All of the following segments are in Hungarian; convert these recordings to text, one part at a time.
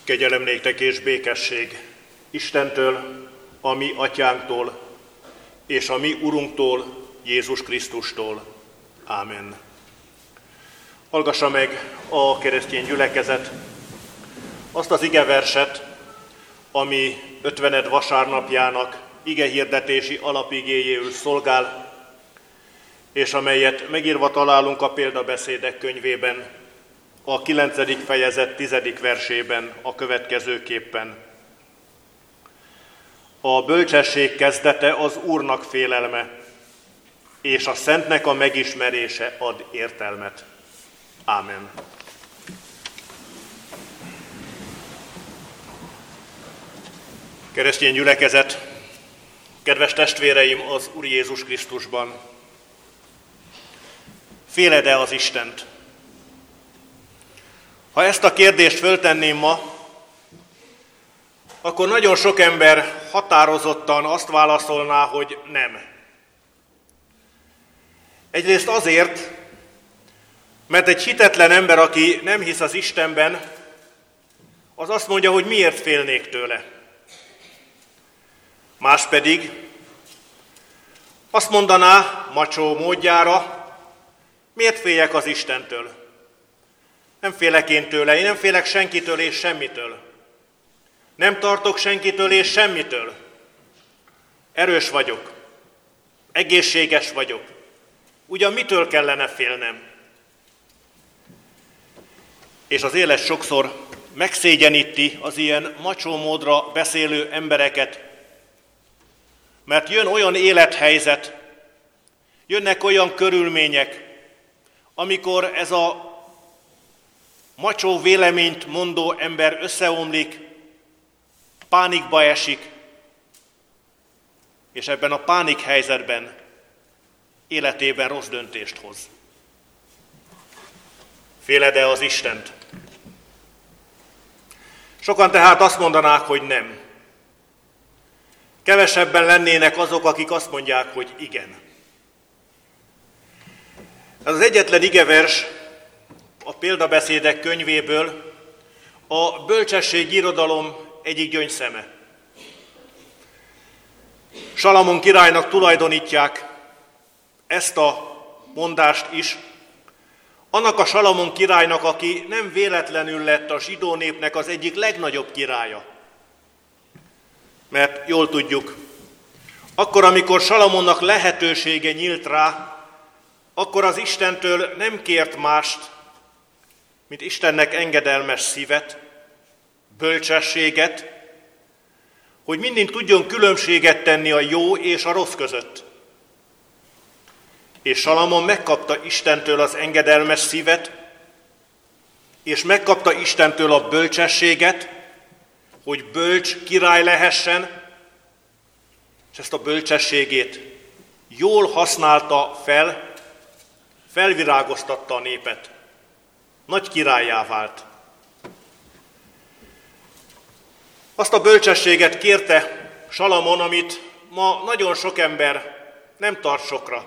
Kegyelem néktek és békesség Istentől, a mi atyánktól, és a mi Urunktól, Jézus Krisztustól. Ámen. Hallgassa meg a keresztény gyülekezet azt az igeverset, ami 50. vasárnapjának igehirdetési alapigéjéül szolgál, és amelyet megírva találunk a példabeszédek könyvében, a 9. fejezet 10. versében a következőképpen. A bölcsesség kezdete az Úrnak félelme, és a Szentnek a megismerése ad értelmet. Ámen. Keresztény gyülekezet, kedves testvéreim az Úr Jézus Krisztusban! Féled-e az Istent? Ha ezt a kérdést föltenném ma, akkor nagyon sok ember határozottan azt válaszolná, hogy nem. Egyrészt azért, mert egy hitetlen ember, aki nem hisz az Istenben, az azt mondja, hogy miért félnék tőle. Más pedig azt mondaná macsó módjára, miért féljek az Istentől? Nem félek én tőle, én nem félek senkitől és semmitől. Nem tartok senkitől és semmitől. Erős vagyok, egészséges vagyok. Ugyan mitől kellene félnem? És az élet sokszor megszégyeníti az ilyen macsó módra beszélő embereket, mert jön olyan élethelyzet, jönnek olyan körülmények, amikor ez a macsó véleményt mondó ember összeomlik, pánikba esik, és ebben a pánik helyzetben életében rossz döntést hoz. Féled-e az Istent? Sokan tehát azt mondanák, hogy nem. Kevesebben lennének azok, akik azt mondják, hogy igen. Ez az egyetlen igevers a példabeszédek könyvéből a bölcsességi irodalom egyik gyöngyszeme. Salamon királynak tulajdonítják ezt a mondást is, annak a Salamon királynak, aki nem véletlenül lett a zsidó népnek az egyik legnagyobb királya. Mert jól tudjuk, akkor, amikor Salamonnak lehetősége nyílt rá, akkor az Istentől nem kért mást, mint Istennek engedelmes szívet, bölcsességet, hogy mindig tudjon különbséget tenni a jó és a rossz között. És Salamon megkapta Istentől az engedelmes szívet, és megkapta Istentől a bölcsességet, hogy bölcs király lehessen, és ezt a bölcsességét jól használta fel, felvirágoztatta a népet. Nagy királlyá vált. Azt a bölcsességet kérte Salamon, amit ma nagyon sok ember nem tart sokra.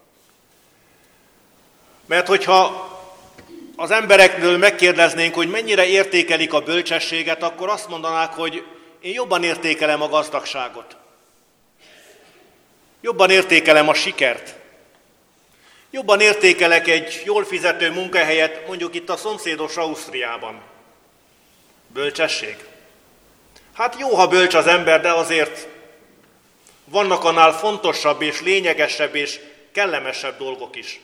Mert hogyha az emberekről megkérdeznénk, hogy mennyire értékelik a bölcsességet, akkor azt mondanák, hogy én jobban értékelem a gazdagságot. Jobban értékelem a sikert. Jobban értékelek egy jól fizető munkahelyet, mondjuk itt a szomszédos Ausztriában. Bölcsesség? Hát jó, ha bölcs az ember, de azért vannak annál fontosabb és lényegesebb és kellemesebb dolgok is.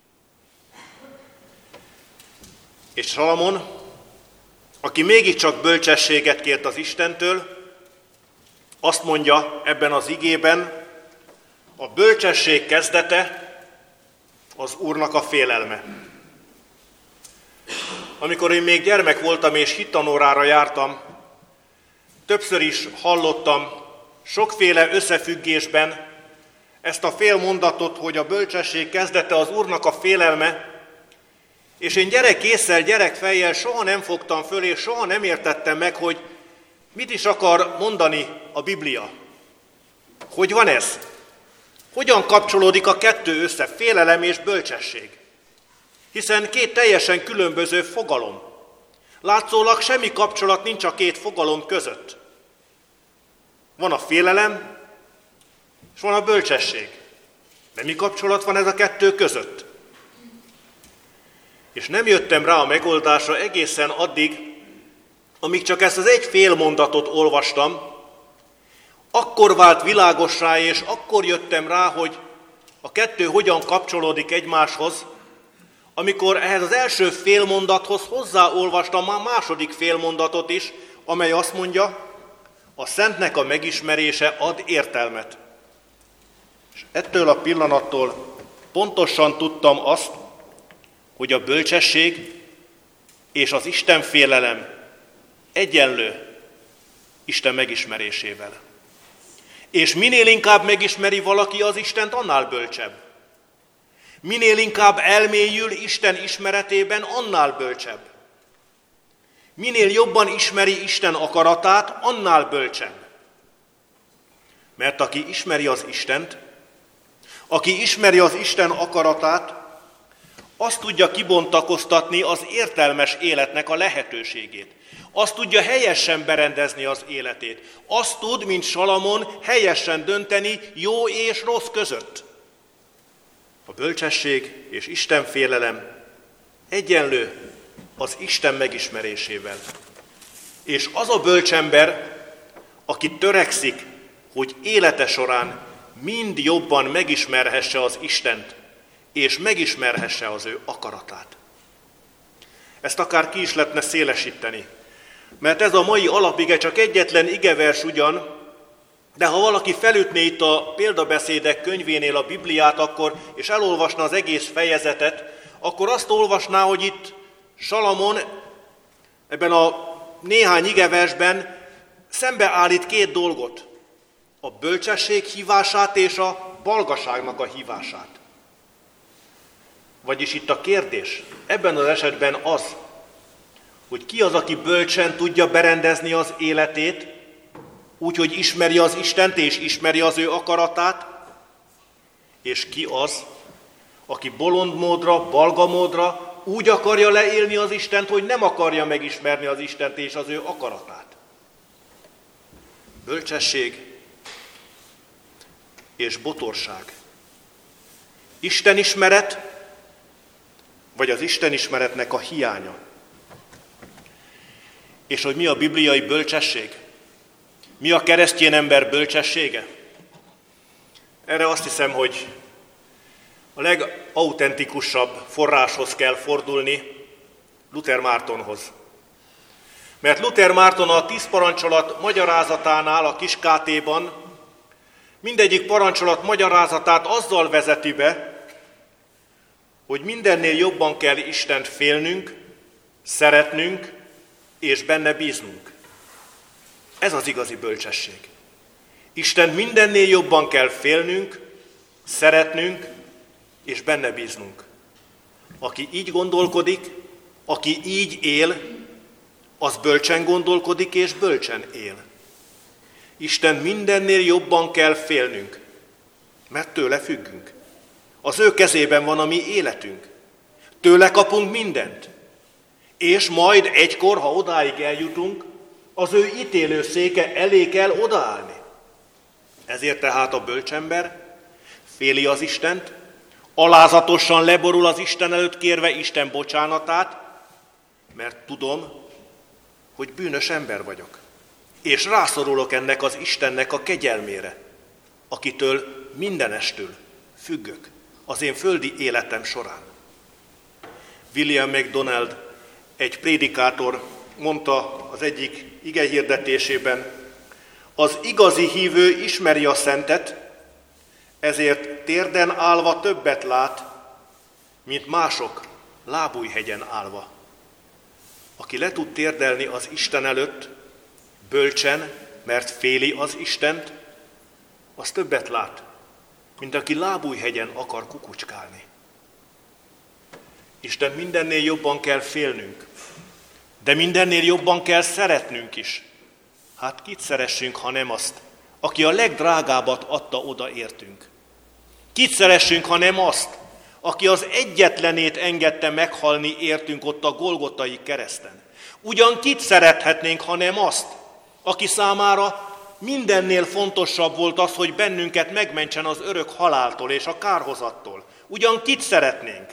És Salamon, aki mégiscsak bölcsességet kért az Istentől, azt mondja ebben az igében, a bölcsesség kezdete az Úrnak a félelme. Amikor én még gyermek voltam és hittanórára jártam, többször is hallottam sokféle összefüggésben ezt a fél mondatot, hogy a bölcsesség kezdete az Úrnak a félelme, és én gyerekkésszel, gyerekfejjel soha nem fogtam föl, és soha nem értettem meg, hogy mit is akar mondani a Biblia. Hogy van ez? Hogyan kapcsolódik a kettő össze, félelem és bölcsesség? Hiszen két teljesen különböző fogalom. Látszólag semmi kapcsolat nincs a két fogalom között. Van a félelem, és van a bölcsesség. De mi kapcsolat van ez a kettő között? És nem jöttem rá a megoldásra egészen addig, amíg csak ezt az egy fél mondatot olvastam, akkor vált világossá, és akkor jöttem rá, hogy a kettő hogyan kapcsolódik egymáshoz, amikor ehhez az első félmondathoz hozzáolvastam a második félmondatot is, amely azt mondja, a Szentnek a megismerése ad értelmet. És ettől a pillanattól pontosan tudtam azt, hogy a bölcsesség és az Istenfélelem egyenlő Isten megismerésével. És minél inkább megismeri valaki az Istent, annál bölcsebb. Minél inkább elmélyül Isten ismeretében, annál bölcsebb. Minél jobban ismeri Isten akaratát, annál bölcsebb. Mert aki ismeri az Istent, aki ismeri az Isten akaratát, azt tudja kibontakoztatni az értelmes életnek a lehetőségét. Azt tudja helyesen berendezni az életét. Azt tud, mint Salamon, helyesen dönteni jó és rossz között. A bölcsesség és Istenfélelem egyenlő az Isten megismerésével. És az a bölcsember, aki törekszik, hogy élete során mind jobban megismerhesse az Istent, és megismerhesse az ő akaratát. Ezt akár ki is lehetne szélesíteni, mert ez a mai alapige csak egyetlen igevers ugyan, de ha valaki felütné itt a példabeszédek könyvénél a Bibliát, és elolvasna az egész fejezetet, akkor azt olvasná, hogy itt Salamon ebben a néhány igeversben szembeállít két dolgot, a bölcsesség hívását és a balgaságnak a hívását. Vagyis itt a kérdés ebben az esetben az, hogy ki az, aki bölcsen tudja berendezni az életét, úgyhogy ismeri az Istent és ismeri az ő akaratát, és ki az, aki bolondmódra, balgamódra úgy akarja leélni az Istent, hogy nem akarja megismerni az Istent és az ő akaratát. Bölcsesség és botorság. Istenismeret, vagy az Istenismeretnek a hiánya. És hogy mi a bibliai bölcsesség? Mi a keresztény ember bölcsessége? Erre azt hiszem, hogy a legautentikusabb forráshoz kell fordulni, Luther Mártonhoz. Mert Luther Márton a 10 parancsolat magyarázatánál, a kis KT-ban mindegyik parancsolat magyarázatát azzal vezeti be, hogy mindennél jobban kell Istent félnünk, szeretnünk és benne bíznunk. Ez az igazi bölcsesség. Isten mindennél jobban kell félnünk, szeretnünk és benne bíznunk. Aki így gondolkodik, aki így él, az bölcsen gondolkodik és bölcsen él. Isten mindennél jobban kell félnünk, mert tőle függünk. Az ő kezében van a mi életünk. Tőle kapunk mindent. És majd egykor, ha odáig eljutunk, az ő ítélőszéke elé kell odaállni. Ezért tehát a bölcsember féli az Istent, alázatosan leborul az Isten előtt kérve Isten bocsánatát, mert tudom, hogy bűnös ember vagyok. És rászorulok ennek az Istennek a kegyelmére, akitől mindenestől függök az én földi életem során. William MacDonald, egy prédikátor mondta az egyik igehirdetésében, az igazi hívő ismeri a Szentet, ezért térden állva többet lát, mint mások lábújhegyen állva. Aki le tud térdelni az Isten előtt, bölcsen, mert féli az Istent, az többet lát, mint aki lábújhegyen akar kukucskálni. Isten mindennél jobban kell félnünk, de mindennél jobban kell szeretnünk is. Hát kit szeressünk, ha nem azt, aki a legdrágábbat adta oda értünk? Kit szeressünk, ha nem azt, aki az egyetlenét engedte meghalni értünk ott a Golgotai kereszten? Ugyan kit szerethetnénk, ha nem azt, aki számára mindennél fontosabb volt az, hogy bennünket megmentsen az örök haláltól és a kárhozattól. Ugyan kit szeretnénk?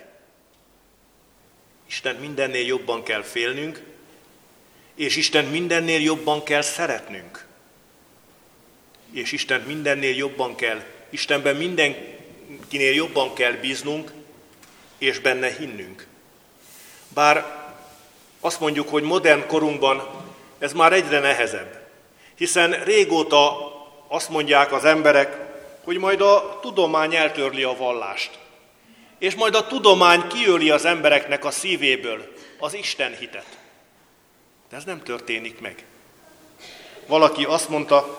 Isten mindennél jobban kell félnünk, és Isten mindennél jobban kell szeretnünk. És Isten mindennél jobban kell, Istenben mindenkinél jobban kell bíznunk, és benne hinnünk. Bár azt mondjuk, hogy modern korunkban ez már egyre nehezebb, hiszen régóta azt mondják az emberek, hogy majd a tudomány eltörli a vallást, és majd a tudomány kiöli az embereknek a szívéből az Isten hitet. De ez nem történik meg. Valaki azt mondta,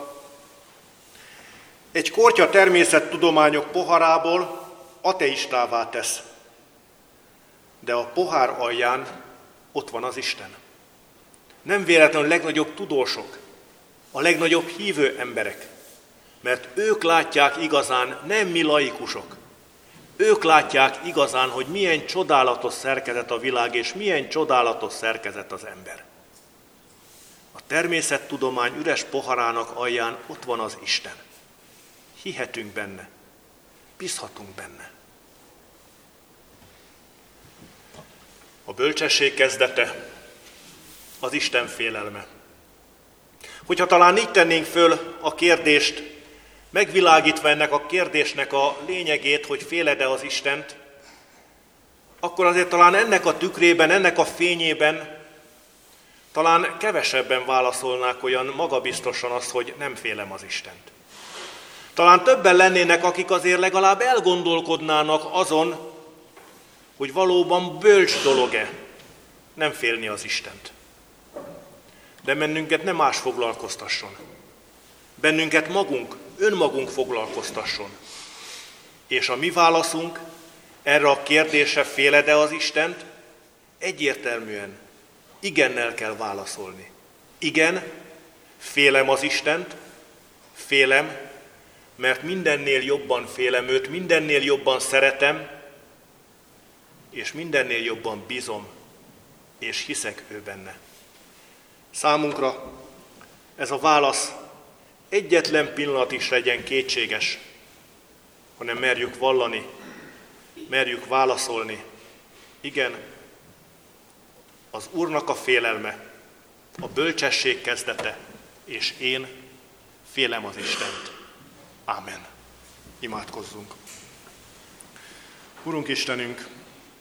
egy kortya természettudományok poharából ateistává tesz, de a pohár alján ott van az Isten. Nem véletlenül a legnagyobb tudósok, a legnagyobb hívő emberek, mert ők látják igazán, nem mi laikusok. Ők látják igazán, hogy milyen csodálatos szerkezet a világ, és milyen csodálatos szerkezet az ember. A természettudomány üres poharának alján ott van az Isten. Hihetünk benne, bízhatunk benne. A bölcsesség kezdete az Isten félelme. Hogyha talán így tennénk föl a kérdést, megvilágítva ennek a kérdésnek a lényegét, hogy féled-e az Istent, akkor azért talán ennek a tükrében, ennek a fényében talán kevesebben válaszolnák olyan magabiztosan azt, hogy nem félem az Istent. Talán többen lennének, akik azért legalább elgondolkodnának azon, hogy valóban bölcs dolog-e nem félni az Istent. De bennünket nem más foglalkoztasson. Bennünket önmagunk foglalkoztasson. És a mi válaszunk erre a kérdésre, féled-e az Istent? Egyértelműen igennel kell válaszolni. Igen, félem az Istent, félem, mert mindennél jobban félem őt, mindennél jobban szeretem, és mindennél jobban bízom, és hiszek ő benne. Számunkra ez a válasz egyetlen pillanat is legyen kétséges, hanem merjük vallani, merjük válaszolni. Igen, az Úrnak a félelme, a bölcsesség kezdete, és én félem az Istent. Ámen. Imádkozzunk. Urunk Istenünk,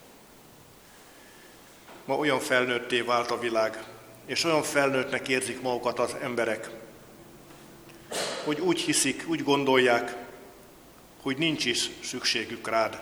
ma olyan felnőtté vált a világ, és olyan felnőttnek érzik magukat az emberek, hogy úgy hiszik, úgy gondolják, hogy nincs is szükségük rád.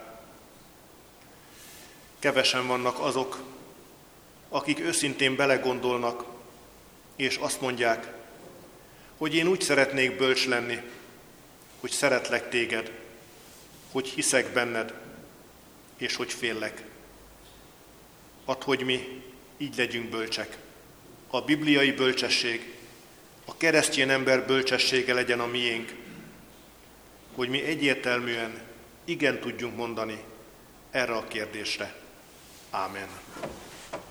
Kevesen vannak azok, akik őszintén belegondolnak, és azt mondják, hogy én úgy szeretnék bölcs lenni, hogy szeretlek téged, hogy hiszek benned, és hogy féllek. Add, hogy mi így legyünk bölcsek. A bibliai bölcsesség, a keresztény ember bölcsessége legyen a miénk, hogy mi egyértelműen igen tudjunk mondani erre a kérdésre. Ámen.